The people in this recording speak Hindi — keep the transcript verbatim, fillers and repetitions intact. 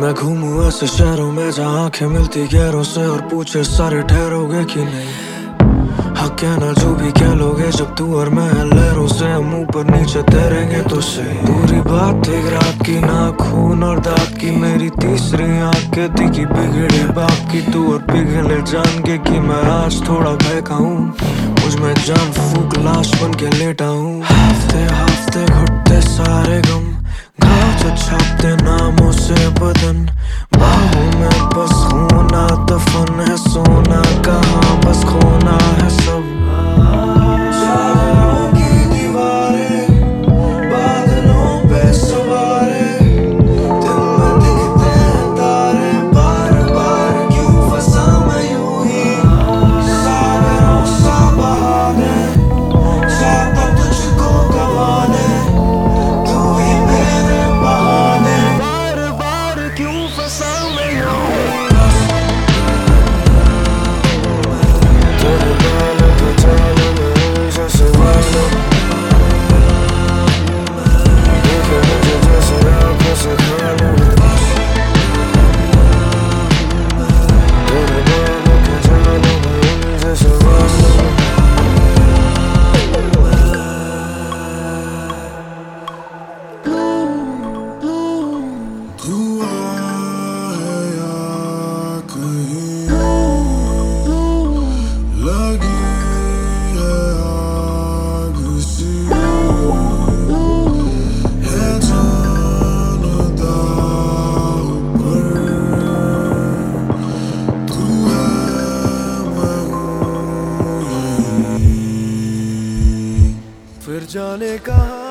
मैं घूमूं ऐसे शहरों में जहाँ आंखें मिलती गैरों से और पूछे सारे ठहरोगे कि नहीं। हाँ कहना जो भी कह लोगे जब तू और मैं लहरों से हम ऊपर नीचे तैरेंगे तो सही। पूरी बात एक रात की, ना खून और दाग की, मेरी तीसरी आंख कहती कि बिगड़े बाप की तू और पिघले जान के कि मैं आज थोड़ा बहका हूँ। मुझ में जान फूक लाश बन के लेटा हूँ। हफ्ते हफ्ते घुटते सारे गम, घाव जो छापते नामों से बदन, बाहों में बस होना दफन है, सोना कहाँ बस खोना है सब। चारों की दीवारें बादलों पे सवारे, दिल में दिखते हैं तारे, बार बार क्यों फंसा मैं यूं ही। सागरों सा बहाने चाहता तुझको गवाने, तू ही मेरे बहाने, बार बार क्यों फंसा मैं यूं ही। तेरे बालों पे चालू मैं जैसे मालूम, देखे मुझे जैसे आँखों से खा लूं। तेरे बालों पे चालू मैं जैसे मालूम। धुआं है या कहीं लगी है आग सी, है जानदा ऊपर तू है मैं हूँ यही। फिर जाने कहाँ